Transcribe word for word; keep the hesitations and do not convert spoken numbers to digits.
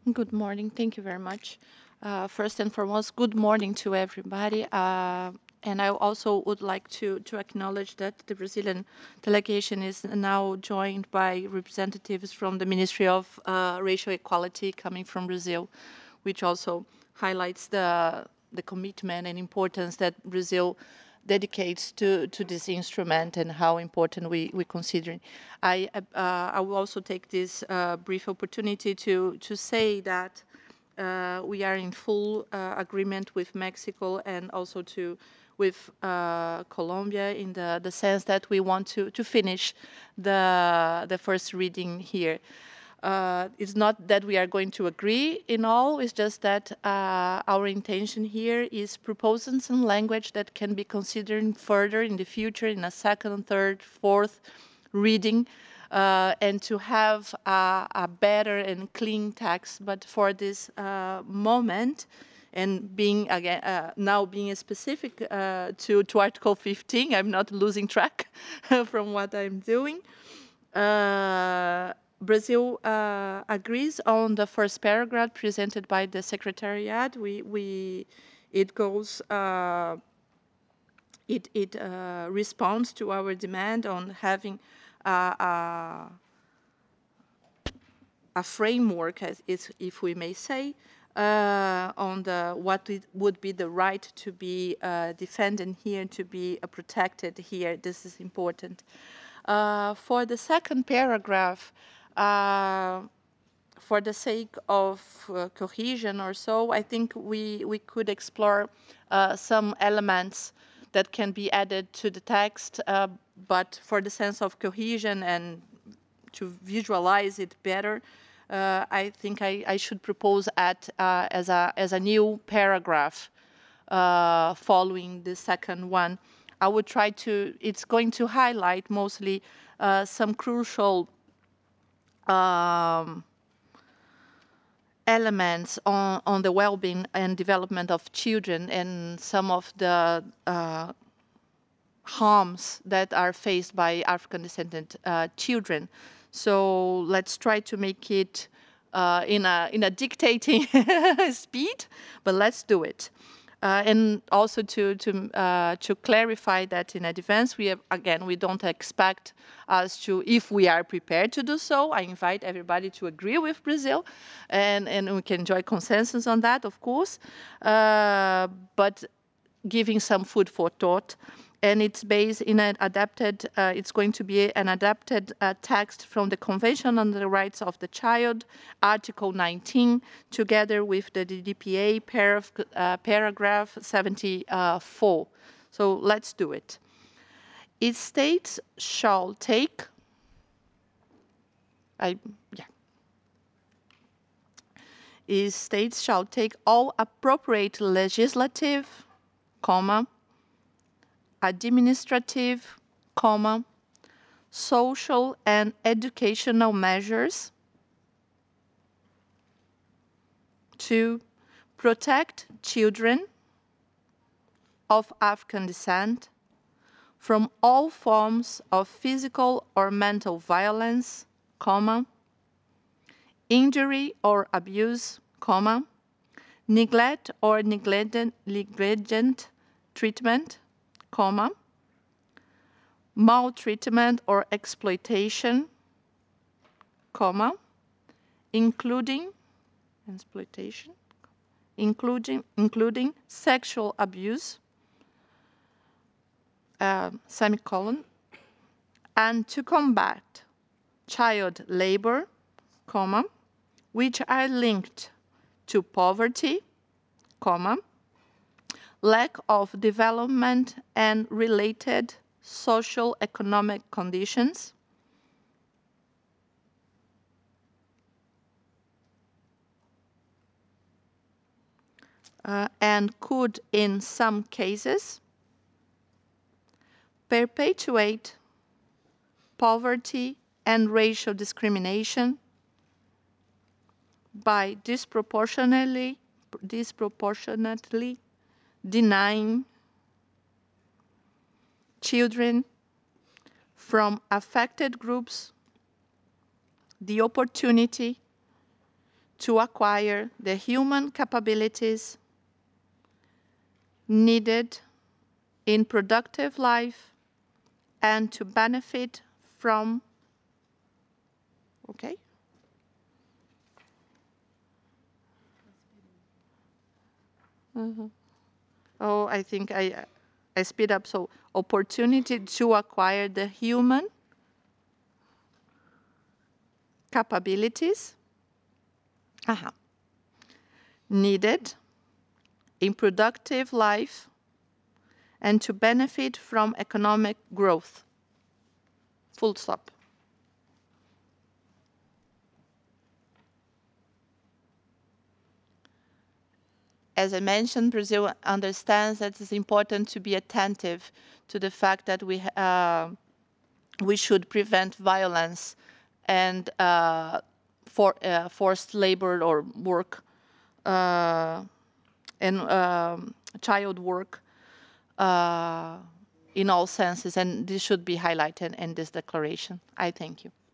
Good morning. Thank you very much. Uh, first and foremost, good morning to everybody. Uh, and I also would like to, to acknowledge that the Brazilian delegation is now joined by representatives from the Ministry of uh, Racial Equality coming from Brazil, which also highlights the, the commitment and importance that Brazil dedicates to, to this instrument and how important we, we consider it. I, uh, I will also take this uh, brief opportunity to, to say that uh, we are in full uh, agreement with Mexico and also to with uh, Colombia in the, the sense that we want to, to finish the, the first reading here. Uh, it's not that we are going to agree in all, it's just that uh, our intention here is proposing some language that can be considered further in the future in a second, third, fourth reading, uh, and to have a, a better and clean text. But for this uh, moment, and being again uh, now being specific uh, to, to Article fifteen, I'm not losing track from what I'm doing. Uh, Brazil uh, agrees on the first paragraph presented by the Secretariat. We, we, it goes, uh, it, it uh, responds to our demand on having uh, a, a framework, as is, if we may say, uh, on the what it would be the right to be uh, defended here, to be uh, protected here. This is important. Uh, for the second paragraph, uh, for the sake of uh, cohesion or so, I think we, we could explore uh, some elements that can be added to the text, uh, but for the sense of cohesion and to visualize it better, uh, I think I, I should propose at uh, as a as a new paragraph uh, following the second one. I would try to. It's going to highlight mostly uh, some crucial um, elements on, on the well-being and development of children and some of the uh, harms that are faced by African descendant uh, children. So let's try to make it uh, in a in a dictating speed, but let's do it. Uh, and also to to uh, to clarify that in advance, we have, again, we don't expect us to, if we are prepared to do so. I invite everybody to agree with Brazil, and and we can enjoy consensus on that, of course. Uh, but giving some food for thought, and it's based in an adapted, uh, it's going to be an adapted uh, text from the Convention on the Rights of the Child, Article nineteen, together with the D D P A paraf uh, paragraph seventy-four. So let's do it. It states shall take, I, yeah, it states shall take all appropriate legislative, comma, administrative, comma, social and educational measures to protect children of African descent from all forms of physical or mental violence, comma, injury or abuse, comma, neglect or negligent, negligent treatment, comma, maltreatment or exploitation, comma, including exploitation, including, including sexual abuse, uh, semicolon, and to combat child labor, comma, which are linked to poverty, comma, lack of development and related social economic conditions, uh, and could in some cases perpetuate poverty and racial discrimination by disproportionately disproportionately denying children from affected groups the opportunity to acquire the human capabilities needed in productive life and to benefit from, okay? Mm-hmm. Oh, I think I, I speed up. So opportunity to acquire the human capabilities uh-huh, needed in productive life and to benefit from economic growth. Full stop. As I mentioned, Brazil understands that it's important to be attentive to the fact that we uh, we should prevent violence and uh, for uh, forced labor or work uh, and um, child work uh, in all senses, and this should be highlighted in this declaration. I thank you.